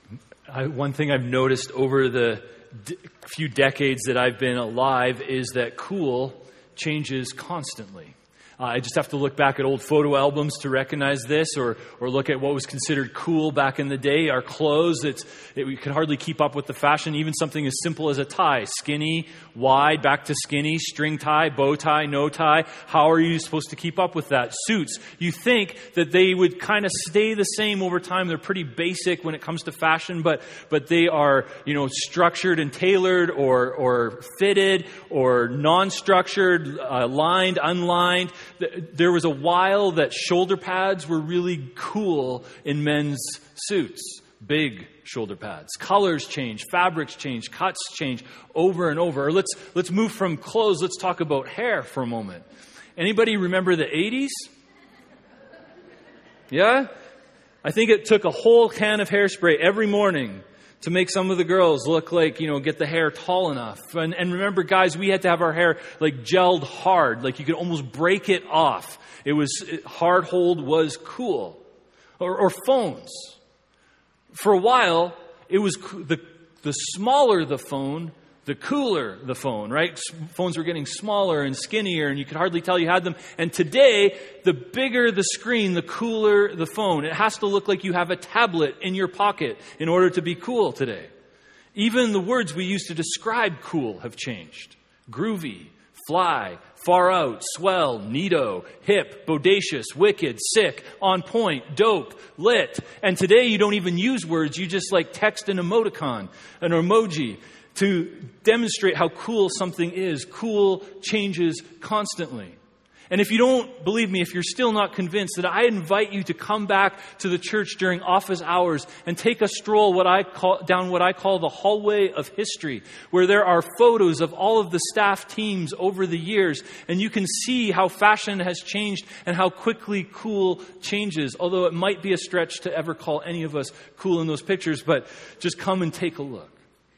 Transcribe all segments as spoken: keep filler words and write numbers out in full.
I, one thing I've noticed over the d- few decades that I've been alive is that cool changes constantly. Uh, I just have to look back at old photo albums to recognize this, or or look at what was considered cool back in the day. Our clothes, it's, it, we could hardly keep up with the fashion. Even something as simple as a tie. Skinny, wide, back to skinny, string tie, bow tie, no tie. How are you supposed to keep up with that? Suits, you think that they would kind of stay the same over time. They're pretty basic when it comes to fashion, but but they are, you know, structured and tailored, or, or fitted, or non-structured, uh, lined, unlined. There was a while that shoulder pads were really cool in men's suits. Big shoulder pads. Colors change, fabrics change, cuts change over and over. Or let's let's move from clothes. Let's talk about hair for a moment. Anybody remember the eighties? Yeah? I think it took a whole can of hairspray every morning to make some of the girls look like, you know, get the hair tall enough. And, and remember, guys, we had to have our hair like gelled hard, like you could almost break it off. It was, it, hard hold was cool. Or, or phones. For a while, it was the, the smaller the phone, the cooler the phone, right? Phones were getting smaller and skinnier, and you could hardly tell you had them. And today, the bigger the screen, the cooler the phone. It has to look like you have a tablet in your pocket in order to be cool today. Even the words we use to describe cool have changed. Groovy, fly, far out, swell, neato, hip, bodacious, wicked, sick, on point, dope, lit. And today, you don't even use words. You just like text an emoticon, an emoji, to demonstrate how cool something is. Cool changes constantly. And if you don't believe me, if you're still not convinced, that I invite you to come back to the church during office hours and take a stroll what I call, down what I call the hallway of history, where there are photos of all of the staff teams over the years, and you can see how fashion has changed and how quickly cool changes. Although it might be a stretch to ever call any of us cool in those pictures, but just come and take a look.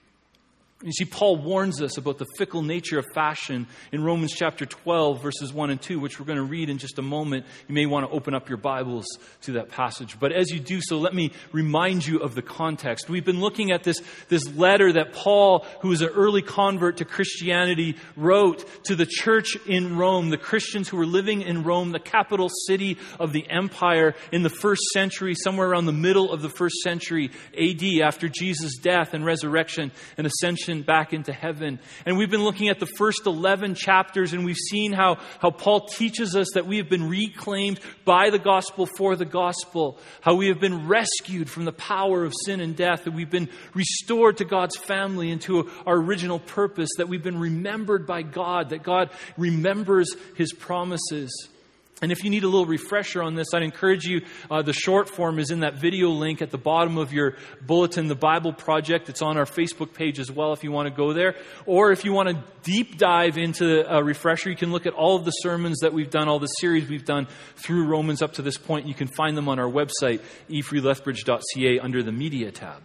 You see, Paul warns us about the fickle nature of fashion in Romans chapter twelve, verses one and two, which we're going to read in just a moment. You may want to open up your Bibles to that passage. But as you do so, let me remind you of the context. We've been looking at this, this letter that Paul, who was an early convert to Christianity, wrote to the church in Rome, the Christians who were living in Rome, the capital city of the empire in the first century, somewhere around the middle of the first century A D, after Jesus' death and resurrection and ascension back into heaven. And we've been looking at the first eleven chapters, and we've seen how, how Paul teaches us that we have been reclaimed by the gospel for the gospel, how we have been rescued from the power of sin and death, that we've been restored to God's family and to our original purpose, that we've been remembered by God, that God remembers His promises. And if you need a little refresher on this, I'd encourage you, uh, the short form is in that video link at the bottom of your bulletin, the Bible Project. It's on our Facebook page as well if you want to go there. Or if you want to deep dive into a refresher, you can look at all of the sermons that we've done, all the series we've done through Romans up to this point. You can find them on our website, e free lethbridge dot c a, under the Media tab.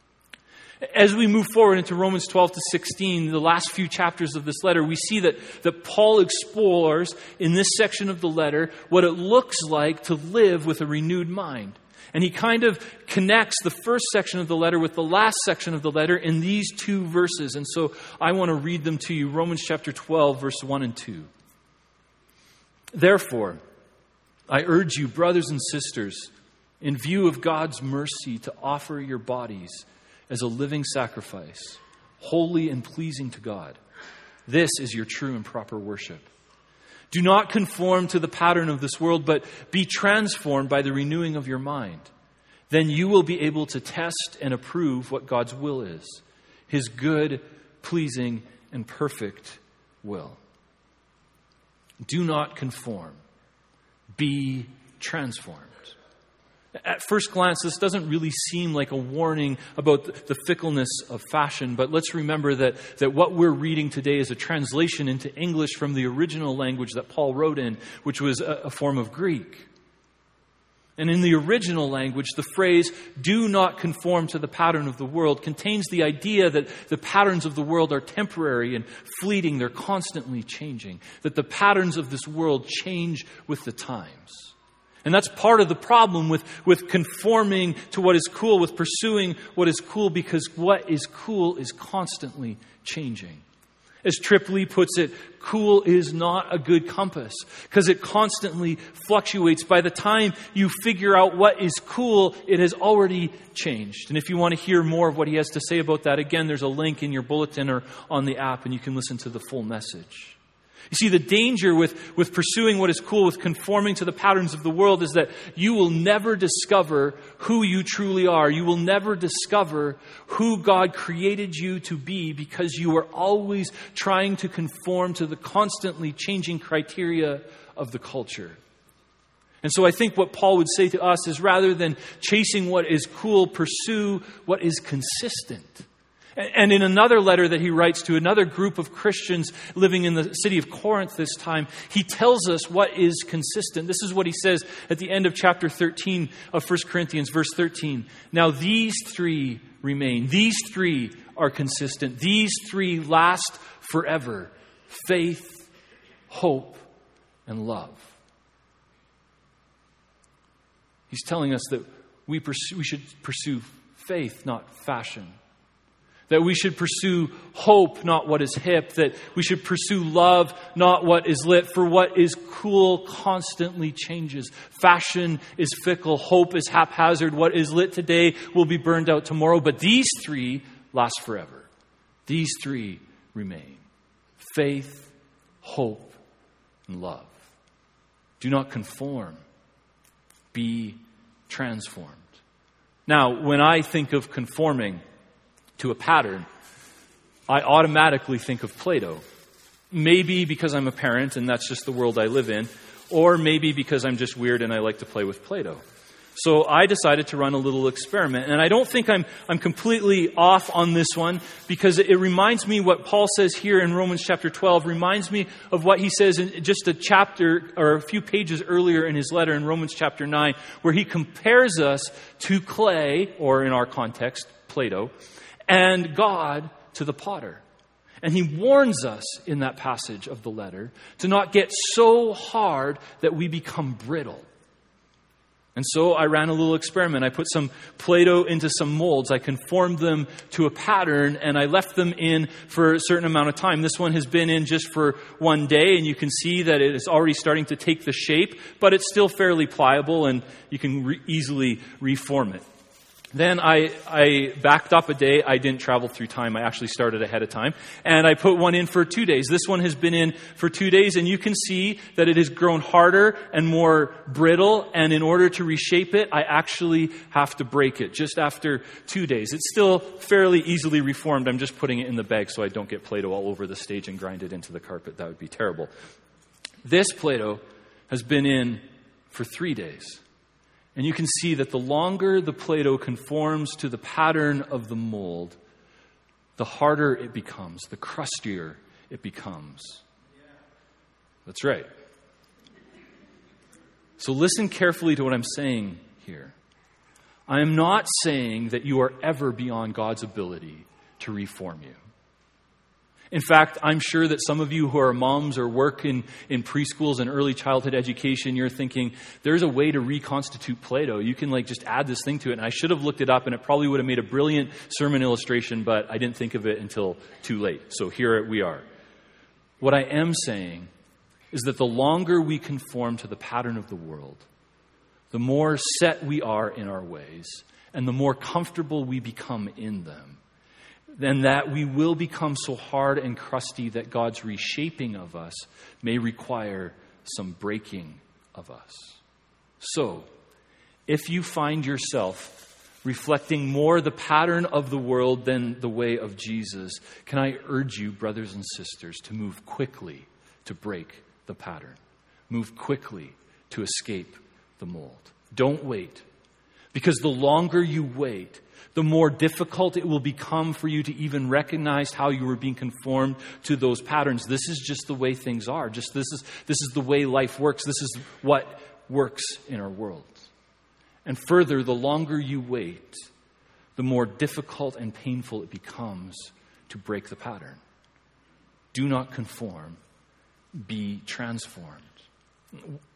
As we move forward into Romans twelve to sixteen, the last few chapters of this letter, we see that, that Paul explores in this section of the letter what it looks like to live with a renewed mind. And he kind of connects the first section of the letter with the last section of the letter in these two verses. And so I want to read them to you. Romans chapter twelve, verse one and two. Therefore, I urge you, brothers and sisters, in view of God's mercy, to offer your bodies as a living sacrifice, holy and pleasing to God. This is your true and proper worship. Do not conform to the pattern of this world, but be transformed by the renewing of your mind. Then you will be able to test and approve what God's will is, His good, pleasing, and perfect will. Do not conform. Be transformed. At first glance, this doesn't really seem like a warning about the fickleness of fashion, but let's remember that, that what we're reading today is a translation into English from the original language that Paul wrote in, which was a, a form of Greek. And in the original language, the phrase, do not conform to the pattern of the world, contains the idea that the patterns of the world are temporary and fleeting, they're constantly changing, that the patterns of this world change with the times. And that's part of the problem with, with conforming to what is cool, with pursuing what is cool, because what is cool is constantly changing. As Tripp Lee puts it, cool is not a good compass because it constantly fluctuates. By the time you figure out what is cool, it has already changed. And if you want to hear more of what he has to say about that, again, there's a link in your bulletin or on the app, and you can listen to the full message. You see, the danger with, with pursuing what is cool, with conforming to the patterns of the world, is that you will never discover who you truly are. You will never discover who God created you to be because you are always trying to conform to the constantly changing criteria of the culture. And so I think what Paul would say to us is, rather than chasing what is cool, pursue what is consistent. And in another letter that he writes to another group of Christians living in the city of Corinth this time, he tells us what is consistent. This is what he says at the end of chapter thirteen of First Corinthians, verse thirteen. Now these three remain. These three are consistent. These three last forever. Faith, hope, and love. He's telling us that we pursue, we should pursue faith, not fashion. That we should pursue hope, not what is hip. That we should pursue love, not what is lit. For what is cool constantly changes. Fashion is fickle. Hope is haphazard. What is lit today will be burned out tomorrow. But these three last forever. These three remain. Faith, hope, and love. Do not conform. Be transformed. Now, when I think of conforming to a pattern, I automatically think of Play-Doh. Maybe because I'm a parent and that's just the world I live in, or maybe because I'm just weird and I like to play with Play-Doh. So I decided to run a little experiment. And I don't think I'm I'm completely off on this one, because it, it reminds me what Paul says here in Romans chapter twelve, reminds me of what he says in just a chapter or a few pages earlier in his letter in Romans chapter nine, where he compares us to clay, or in our context, Play-Doh, and God to the potter. And he warns us in that passage of the letter to not get so hard that we become brittle. And so I ran a little experiment. I put some Play-Doh into some molds. I conformed them to a pattern, and I left them in for a certain amount of time. This one has been in just for one day, and you can see that it is already starting to take the shape, but it's still fairly pliable, and you can re- easily reform it. Then I, I backed up a day. I didn't travel through time. I actually started ahead of time. And I put one in for two days. This one has been in for two days. And you can see that it has grown harder and more brittle. And in order to reshape it, I actually have to break it just after two days. It's still fairly easily reformed. I'm just putting it in the bag so I don't get Play-Doh all over the stage and grind it into the carpet. That would be terrible. This Play-Doh has been in for three days. And you can see that the longer the Play-Doh conforms to the pattern of the mold, the harder it becomes, the crustier it becomes. That's right. So listen carefully to what I'm saying here. I am not saying that you are ever beyond God's ability to reform you. In fact, I'm sure that some of you who are moms or work in, in preschools and early childhood education, you're thinking, there's a way to reconstitute Play-Doh. You can like just add this thing to it. And I should have looked it up, and it probably would have made a brilliant sermon illustration, but I didn't think of it until too late. So here we are. What I am saying is that the longer we conform to the pattern of the world, the more set we are in our ways, and the more comfortable we become in them. Then that we will become so hard and crusty that God's reshaping of us may require some breaking of us. So, if you find yourself reflecting more the pattern of the world than the way of Jesus, can I urge you, brothers and sisters, to move quickly to break the pattern. Move quickly to escape the mold. Don't wait. Because the longer you wait, the more difficult it will become for you to even recognize how you were being conformed to those patterns. This is just the way things are. Just this is this is the way life works. This is what works in our world. And further, the longer you wait, the more difficult and painful it becomes to break the pattern. Do not conform. Be transformed.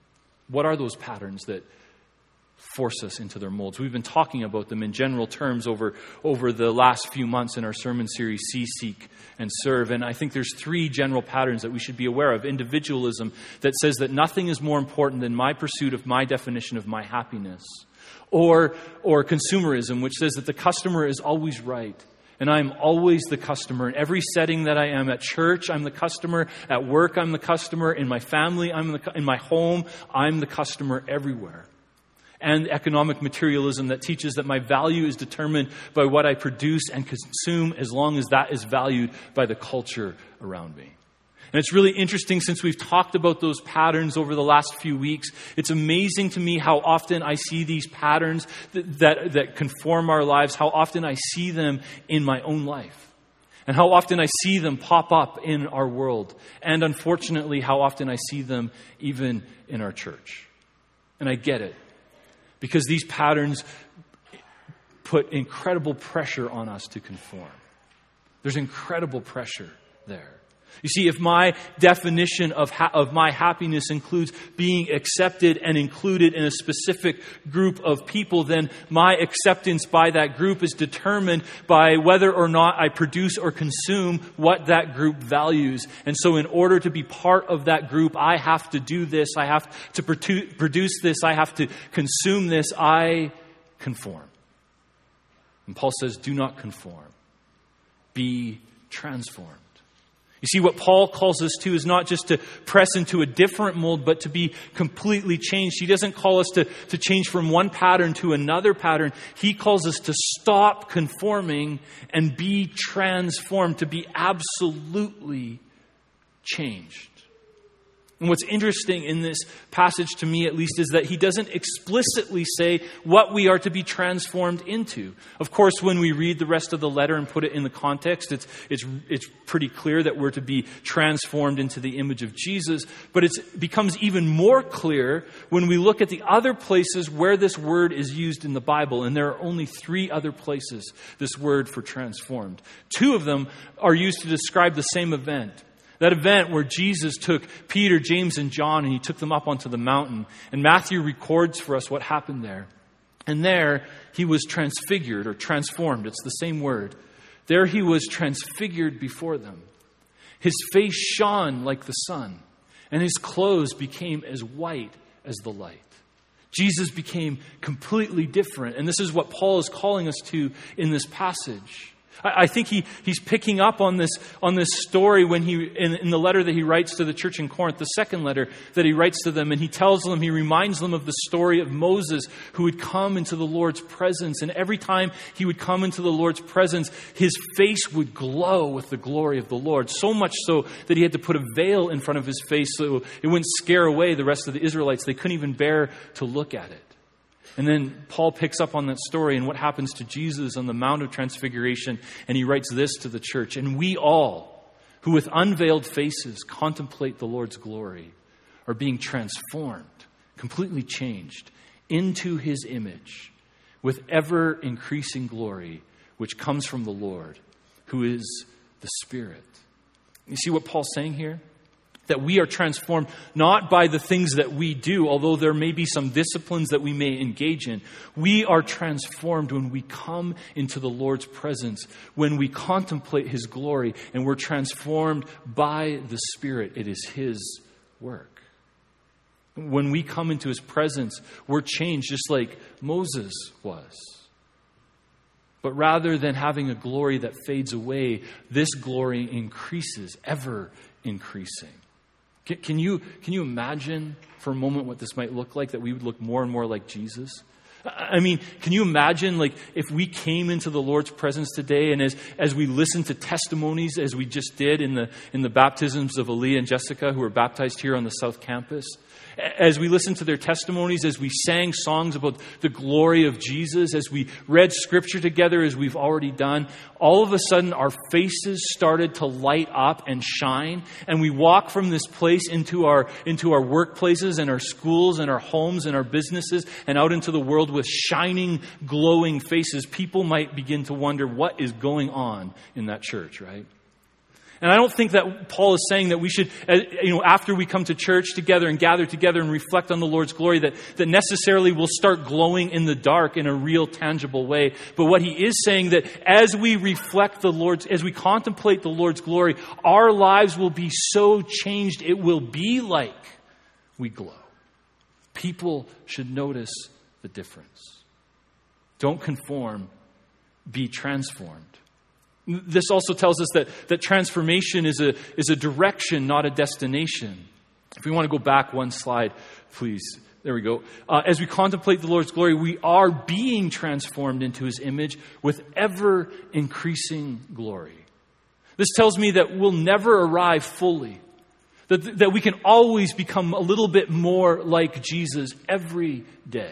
What are those patterns that force us into their molds? We've been talking about them in general terms over, over the last few months in our sermon series, See, Seek, and Serve. And I think there's three general patterns that we should be aware of. Individualism, that says that nothing is more important than my pursuit of my definition of my happiness. Or, or consumerism, which says that the customer is always right. And I'm always the customer. In every setting that I am, at church, I'm the customer. At work, I'm the customer. In my family, I'm the, in my home, I'm the customer everywhere. And economic materialism that teaches that my value is determined by what I produce and consume as long as that is valued by the culture around me. And it's really interesting, since we've talked about those patterns over the last few weeks, it's amazing to me how often I see these patterns that, that, that conform our lives, how often I see them in my own life. And how often I see them pop up in our world. And unfortunately, how often I see them even in our church. And I get it. Because these patterns put incredible pressure on us to conform. There's incredible pressure there. You see, if my definition of ha- of my happiness includes being accepted and included in a specific group of people, then my acceptance by that group is determined by whether or not I produce or consume what that group values. And so in order to be part of that group, I have to do this. I have to produ- produce this. I have to consume this. I conform. And Paul says, do not conform. Be transformed. You see, what Paul calls us to is not just to press into a different mold, but to be completely changed. He doesn't call us to, to change from one pattern to another pattern. He calls us to stop conforming and be transformed, to be absolutely changed. And what's interesting in this passage, to me at least, is that he doesn't explicitly say what we are to be transformed into. Of course, when we read the rest of the letter and put it in the context, it's it's it's pretty clear that we're to be transformed into the image of Jesus. But it becomes even more clear when we look at the other places where this word is used in the Bible. And there are only three other places this word for transformed. Two of them are used to describe the same event. That event where Jesus took Peter, James, and John, and he took them up onto the mountain. And Matthew records for us what happened there. And there he was transfigured or transformed. It's the same word. There he was transfigured before them. His face shone like the sun, and his clothes became as white as the light. Jesus became completely different. And this is what Paul is calling us to in this passage. I think he, he's picking up on this on this story when he in, in the letter that he writes to the church in Corinth, the second letter that he writes to them, and he tells them, he reminds them of the story of Moses, who would come into the Lord's presence, and every time he would come into the Lord's presence, his face would glow with the glory of the Lord, so much so that he had to put a veil in front of his face so it wouldn't scare away the rest of the Israelites. They couldn't even bear to look at it. And then Paul picks up on that story and what happens to Jesus on the Mount of Transfiguration. And he writes this to the church. And we all, who with unveiled faces contemplate the Lord's glory, are being transformed, completely changed into his image with ever increasing glory, which comes from the Lord, who is the Spirit. You see what Paul's saying here? That we are transformed not by the things that we do, although there may be some disciplines that we may engage in. We are transformed when we come into the Lord's presence, when we contemplate his glory, and we're transformed by the Spirit. It is his work. When we come into his presence, we're changed just like Moses was. But rather than having a glory that fades away, this glory increases, ever increasing. Can you, can you imagine for a moment what this might look like, that we would look more and more like Jesus? I mean, can you imagine, like, if we came into the Lord's presence today, and as, as we listened to testimonies, as we just did in the in the baptisms of Aaliyah and Jessica, who were baptized here on the South Campus, as we listened to their testimonies, as we sang songs about the glory of Jesus, as we read scripture together, as we've already done, all of a sudden our faces started to light up and shine, and we walk from this place into our into our workplaces and our schools and our homes and our businesses and out into the world with shining, glowing faces. People might begin to wonder what is going on in that church, right? And I don't think that Paul is saying that we should, you know, after we come to church together and gather together and reflect on the Lord's glory, that, that necessarily we'll start glowing in the dark in a real, tangible way. But what he is saying, that as we reflect the Lord's, as we contemplate the Lord's glory, our lives will be so changed, it will be like we glow. People should notice the difference. Don't conform, be transformed. This also tells us that, that transformation is a, is a direction, not a destination. If we want to go back one slide, please. There we go. Uh, as we contemplate the Lord's glory, we are being transformed into His image with ever increasing glory. This tells me that we'll never arrive fully. That, that we can always become a little bit more like Jesus every day.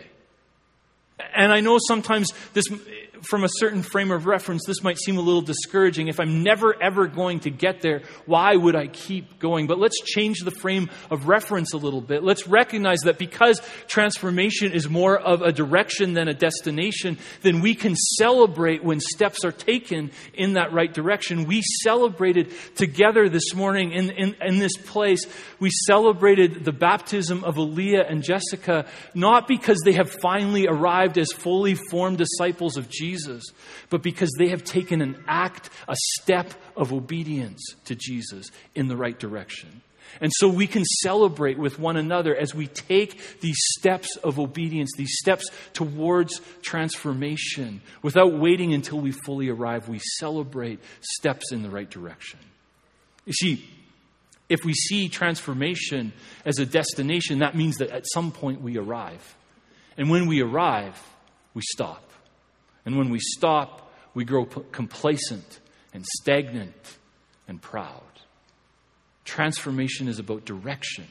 And I know sometimes this, from a certain frame of reference, this might seem a little discouraging. If I'm never, ever going to get there, why would I keep going? But let's change the frame of reference a little bit. Let's recognize that because transformation is more of a direction than a destination, then we can celebrate when steps are taken in that right direction. We celebrated together this morning in, in, in this place. We celebrated the baptism of Aaliyah and Jessica, not because they have finally arrived as fully formed disciples of Jesus, but because they have taken an act, a step of obedience to Jesus in the right direction. And so we can celebrate with one another as we take these steps of obedience, these steps towards transformation. Without waiting until we fully arrive, we celebrate steps in the right direction. You see, if we see transformation as a destination, that means that at some point we arrive. And when we arrive, we stop. And when we stop, we grow p- complacent and stagnant and proud. Transformation is about direction,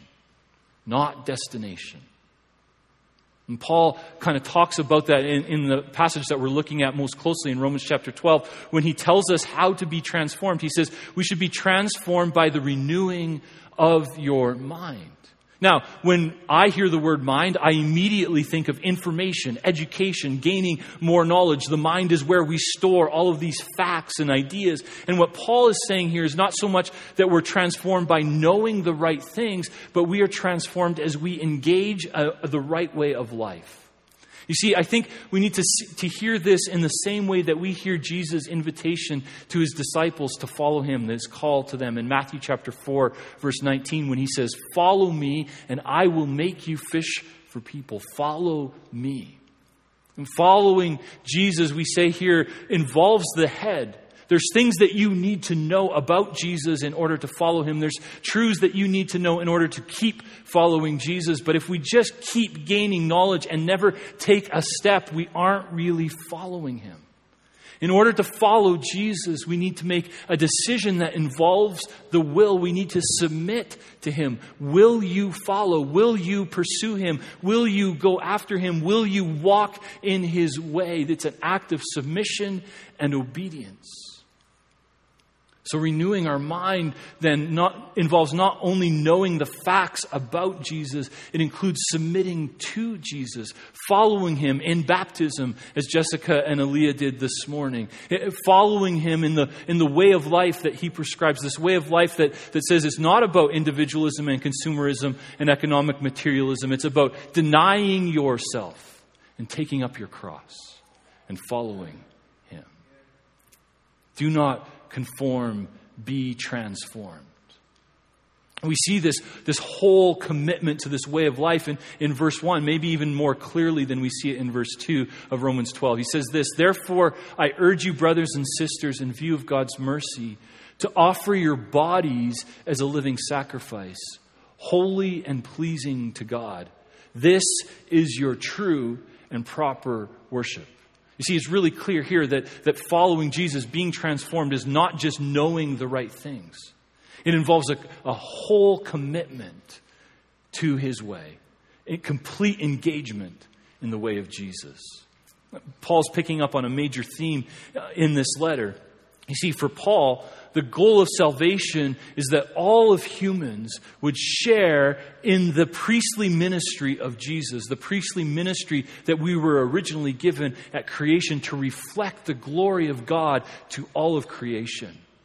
not destination. And Paul kind of talks about that in, in the passage that we're looking at most closely in Romans chapter twelve, when he tells us how to be transformed. He says we should be transformed by the renewing of your mind. Now, when I hear the word mind, I immediately think of information, education, gaining more knowledge. The mind is where we store all of these facts and ideas. And what Paul is saying here is not so much that we're transformed by knowing the right things, but we are transformed as we engage uh, the right way of life. You see, I think we need to to hear this in the same way that we hear Jesus' invitation to His disciples to follow Him, His call to them in Matthew chapter four, verse nineteen, when He says, "Follow me and I will make you fish for people." Follow me. And following Jesus, we say here, involves the head. There's things that you need to know about Jesus in order to follow Him. There's truths that you need to know in order to keep following Jesus. But if we just keep gaining knowledge and never take a step, we aren't really following Him. In order to follow Jesus, we need to make a decision that involves the will. We need to submit to Him. Will you follow? Will you pursue Him? Will you go after Him? Will you walk in His way? It's an act of submission and obedience. So renewing our mind then not, involves not only knowing the facts about Jesus, it includes submitting to Jesus, following Him in baptism, as Jessica and Aaliyah did this morning, following Him in the in the way of life that He prescribes, this way of life that, that says it's not about individualism and consumerism and economic materialism. It's about denying yourself and taking up your cross and following Him. Do not conform, be transformed. We see this, this whole commitment to this way of life in, in verse one, maybe even more clearly than we see it in verse two of Romans twelve. He says this, "Therefore, I urge you, brothers and sisters, in view of God's mercy, to offer your bodies as a living sacrifice, holy and pleasing to God. This is your true and proper worship." You see, it's really clear here that, that following Jesus, being transformed, is not just knowing the right things. It involves a, a whole commitment to His way, a complete engagement in the way of Jesus. Paul's picking up on a major theme in this letter. You see, for Paul, the goal of salvation is that all of humans would share in the priestly ministry of Jesus, the priestly ministry that we were originally given at creation to reflect the glory of God to all of creation.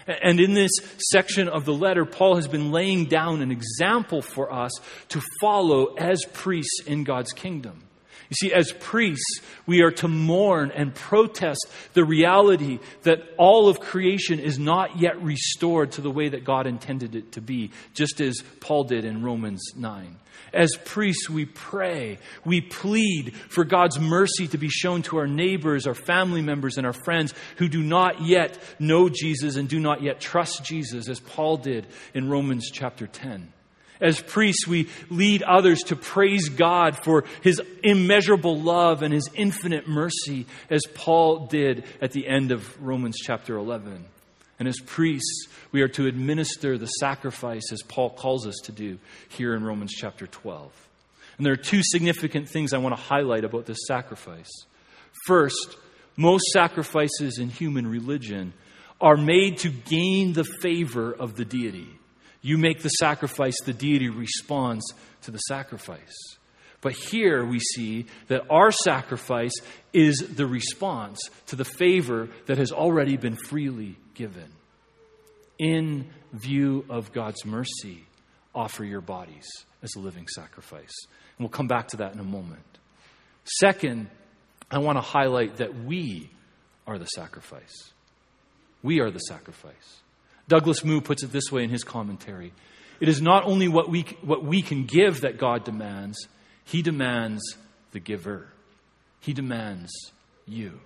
And in this section of the letter, Paul has been laying down an example for us to follow as priests in God's kingdom. You see, as priests, we are to mourn and protest the reality that all of creation is not yet restored to the way that God intended it to be, just as Paul did in Romans nine. As priests, we pray, we plead for God's mercy to be shown to our neighbors, our family members, and our friends who do not yet know Jesus and do not yet trust Jesus, as Paul did in Romans chapter ten. As priests, we lead others to praise God for His immeasurable love and His infinite mercy, as Paul did at the end of Romans chapter eleven. And as priests, we are to administer the sacrifice, as Paul calls us to do here in Romans chapter twelve. And there are two significant things I want to highlight about this sacrifice. First, most sacrifices in human religion are made to gain the favor of the deity. You make the sacrifice, the deity responds to the sacrifice. But here we see that our sacrifice is the response to the favor that has already been freely given. In view of God's mercy, offer your bodies as a living sacrifice. And we'll come back to that in a moment. Second, I want to highlight that we are the sacrifice. We are the sacrifice. Douglas Moo puts it this way in his commentary. It is not only what we, what we can give that God demands. He demands the giver. He demands you.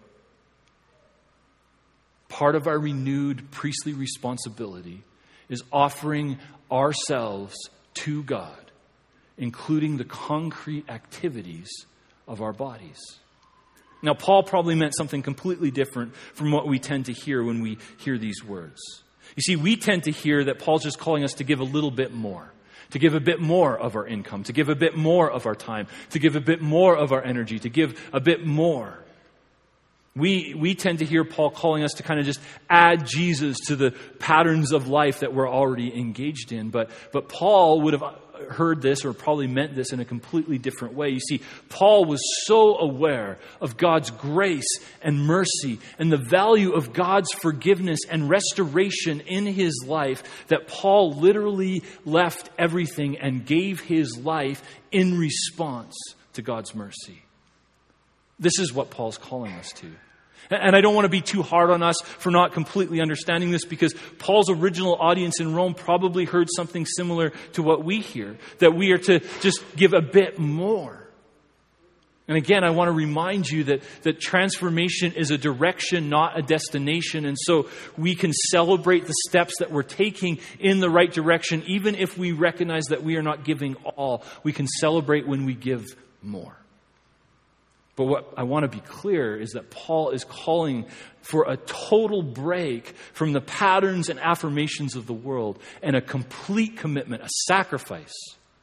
Part of our renewed priestly responsibility is offering ourselves to God, including the concrete activities of our bodies. Now, Paul probably meant something completely different from what we tend to hear when we hear these words. You see, we tend to hear that Paul's just calling us to give a little bit more, to give a bit more of our income, to give a bit more of our time, to give a bit more of our energy, to give a bit more. We we tend to hear Paul calling us to kind of just add Jesus to the patterns of life that we're already engaged in. But, but Paul would have heard this or probably meant this in a completely different way. You see, Paul was so aware of God's grace and mercy and the value of God's forgiveness and restoration in his life that Paul literally left everything and gave his life in response to God's mercy. This is what Paul's calling us to. And I don't want to be too hard on us for not completely understanding this, because Paul's original audience in Rome probably heard something similar to what we hear, that we are to just give a bit more. And again, I want to remind you that, that transformation is a direction, not a destination. And so we can celebrate the steps that we're taking in the right direction, even if we recognize that we are not giving all. We can celebrate when we give more. But what I want to be clear is that Paul is calling for a total break from the patterns and affirmations of the world and a complete commitment, a sacrifice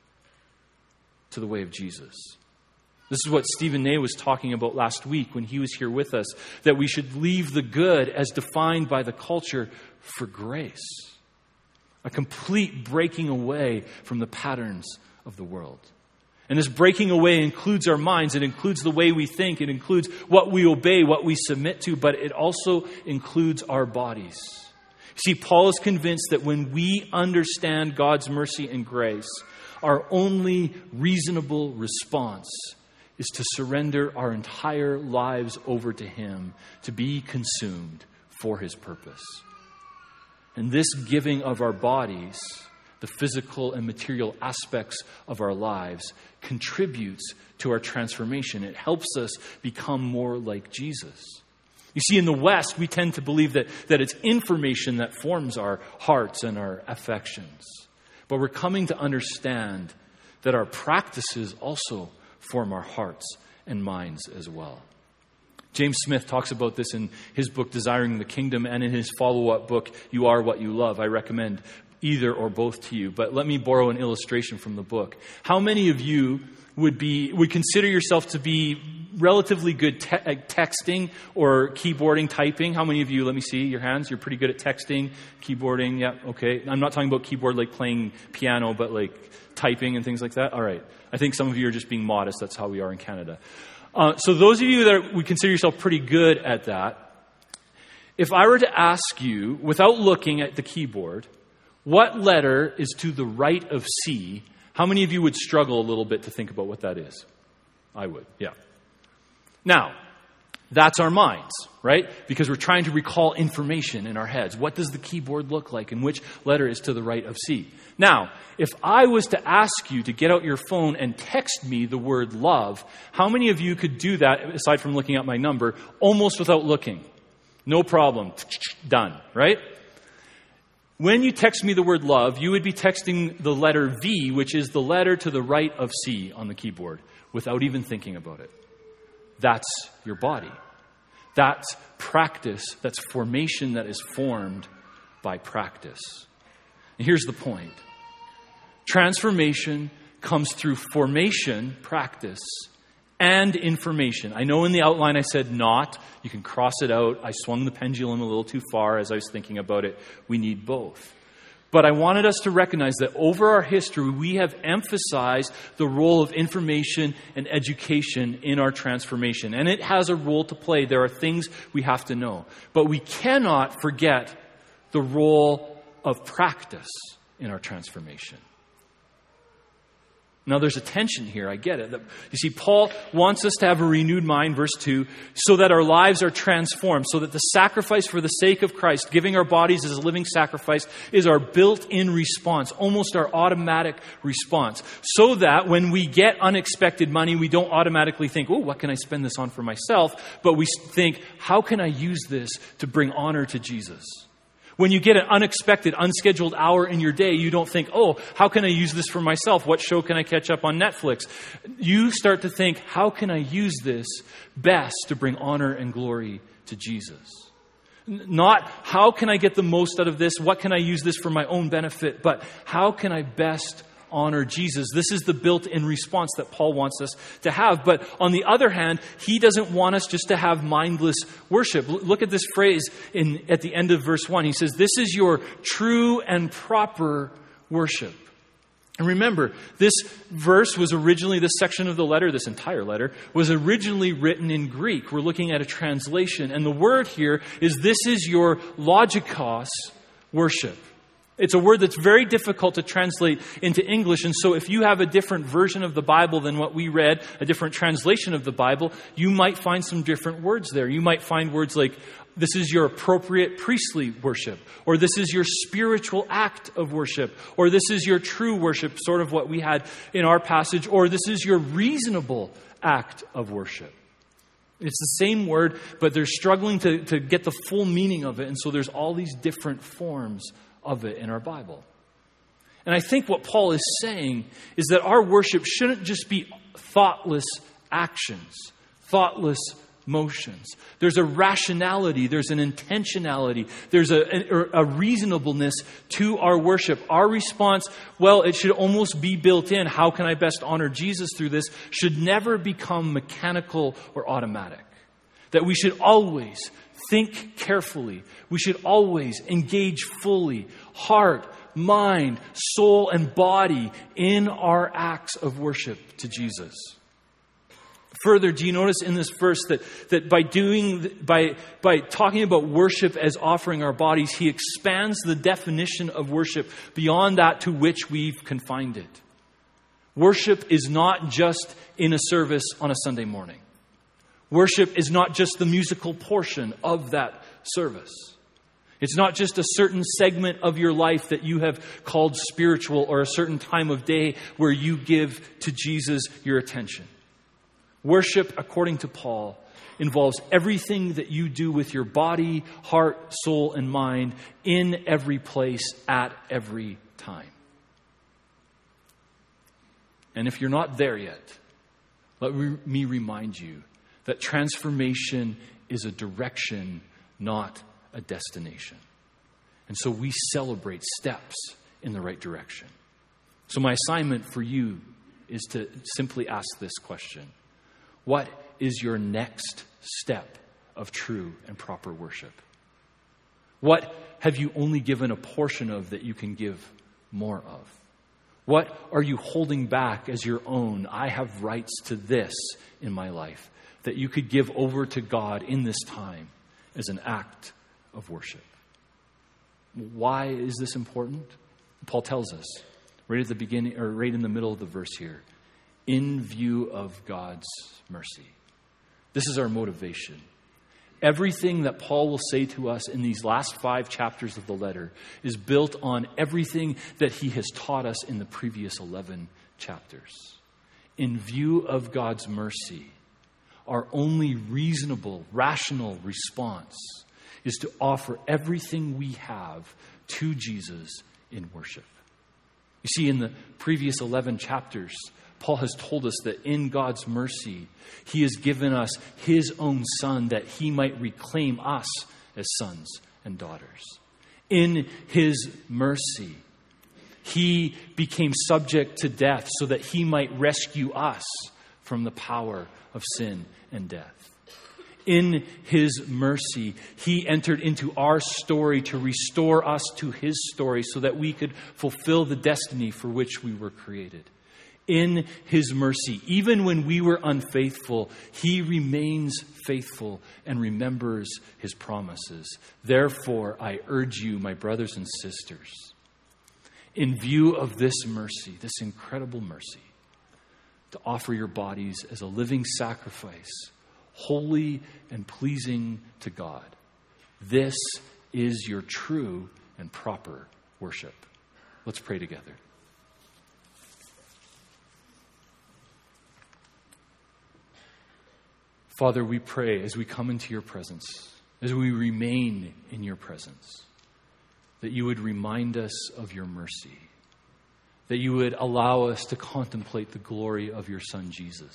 to the way of Jesus. This is what Stephen Ney was talking about last week when he was here with us, that we should leave the good as defined by the culture for grace. A complete breaking away from the patterns of the world. And this breaking away includes our minds. It includes the way we think. It includes what we obey, what we submit to. But it also includes our bodies. See, Paul is convinced that when we understand God's mercy and grace, our only reasonable response is to surrender our entire lives over to Him to be consumed for His purpose. And this giving of our bodies, the physical and material aspects of our lives, contributes to our transformation. It helps us become more like Jesus. You see, in the West, we tend to believe that, that it's information that forms our hearts and our affections. But we're coming to understand that our practices also form our hearts and minds as well. James Smith talks about this in his book, Desiring the Kingdom, and in his follow-up book, You Are What You Love. I recommend either or both to you. But let me borrow an illustration from the book. How many of you would be would consider yourself to be relatively good te- at texting or keyboarding, typing? How many of you, let me see your hands, you're pretty good at texting, keyboarding? Yeah, okay. I'm not talking about keyboard like playing piano, but like typing and things like that. All right. I think some of you are just being modest. That's how we are in Canada. Uh, so those of you that are, would consider yourself pretty good at that, If I were to ask you, without looking at the keyboard, what letter is to the right of C, how many of you would struggle a little bit to think about what that is? I would, yeah. Now, that's our minds, right? Because we're trying to recall information in our heads. What does the keyboard look like and which letter is to the right of C? Now, if I was to ask you to get out your phone and text me the word love, how many of you could do that, aside from looking at my number, almost without looking? No problem. Done, right? When you text me the word love, you would be texting the letter V, which is the letter to the right of C on the keyboard, without even thinking about it. That's your body. That's practice. That's formation that is formed by practice. And here's the point. Transformation comes through formation, practice, and information. I know in the outline I said not. You can cross it out. I swung the pendulum a little too far as I was thinking about it. We need both. But I wanted us to recognize that over our history, we have emphasized the role of information and education in our transformation. And it has a role to play. There are things we have to know. But we cannot forget the role of practice in our transformation. Now, there's a tension here. I get it. You see, Paul wants us to have a renewed mind, verse two, so that our lives are transformed, so that the sacrifice for the sake of Christ, giving our bodies as a living sacrifice, is our built-in response, almost our automatic response, so that when we get unexpected money, we don't automatically think, oh, what can I spend this on for myself? But we think, how can I use this to bring honor to Jesus? When you get an unexpected, unscheduled hour in your day, you don't think, oh, how can I use this for myself? What show can I catch up on Netflix? You start to think, how can I use this best to bring honor and glory to Jesus? Not, how can I get the most out of this? What can I use this for my own benefit? But how can I best honor Jesus? This is the built-in response that Paul wants us to have. But on the other hand, he doesn't want us just to have mindless worship. L- look at this phrase in at the end of verse one. He says, this is your true and proper worship. And remember, this verse was originally, this section of the letter, this entire letter, was originally written in Greek. We're looking at a translation. And the word here is, this is your logikos worship. It's a word that's very difficult to translate into English. And so if you have a different version of the Bible than what we read, a different translation of the Bible, you might find some different words there. You might find words like, this is your appropriate priestly worship, or this is your spiritual act of worship, or this is your true worship, sort of what we had in our passage, or this is your reasonable act of worship. It's the same word, but they're struggling to, to get the full meaning of it. And so there's all these different forms of it in our Bible. And I think what Paul is saying is that our worship shouldn't just be thoughtless actions, thoughtless motions. There's a rationality, there's an intentionality, there's a, a, a reasonableness to our worship. Our response, well, it should almost be built in. How can I best honor Jesus through this? Should never become mechanical or automatic. That we should always think carefully. We should always engage fully, heart, mind, soul, and body in our acts of worship to Jesus. Further, do you notice in this verse that, that by doing by by talking about worship as offering our bodies, he expands the definition of worship beyond that to which we've confined it. Worship is not just in a service on a Sunday morning. Worship is not just the musical portion of that service. It's not just a certain segment of your life that you have called spiritual, or a certain time of day where you give to Jesus your attention. Worship, according to Paul, involves everything that you do with your body, heart, soul, and mind in every place at every time. And if you're not there yet, let me remind you that transformation is a direction, not a destination. And so we celebrate steps in the right direction. So my assignment for you is to simply ask this question. What is your next step of true and proper worship? What have you only given a portion of that you can give more of? What are you holding back as your own? I have rights to this in my life that you could give over to God in this time as an act of worship. Why is this important? Paul tells us right at the beginning, or right in the middle of the verse here, in view of God's mercy. This is our motivation. Everything that Paul will say to us in these last five chapters of the letter is built on everything that he has taught us in the previous eleven chapters. In view of God's mercy, our only reasonable, rational response is to offer everything we have to Jesus in worship. You see, in the previous eleven chapters, Paul has told us that in God's mercy, he has given us his own Son that he might reclaim us as sons and daughters. In his mercy, he became subject to death so that he might rescue us from the power of sin and death. In his mercy, he entered into our story to restore us to his story so that we could fulfill the destiny for which we were created. In his mercy, even when we were unfaithful, he remains faithful and remembers his promises. Therefore, I urge you, my brothers and sisters, in view of this mercy, this incredible mercy, to offer your bodies as a living sacrifice, holy and pleasing to God. This is your true and proper worship. Let's pray together. Father, we pray as we come into your presence, as we remain in your presence, that you would remind us of your mercy, that you would allow us to contemplate the glory of your Son, Jesus.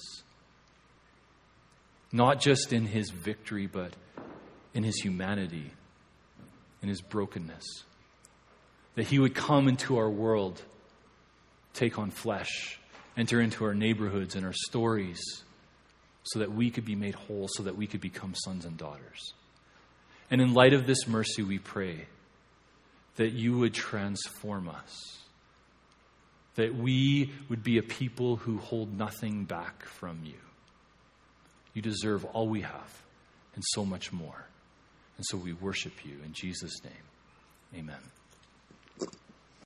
Not just in his victory, but in his humanity, in his brokenness. That he would come into our world, take on flesh, enter into our neighborhoods and our stories, so that we could be made whole, so that we could become sons and daughters. And in light of this mercy, we pray that you would transform us, that we would be a people who hold nothing back from you. You deserve all we have and so much more. And so we worship you in Jesus' name. Amen.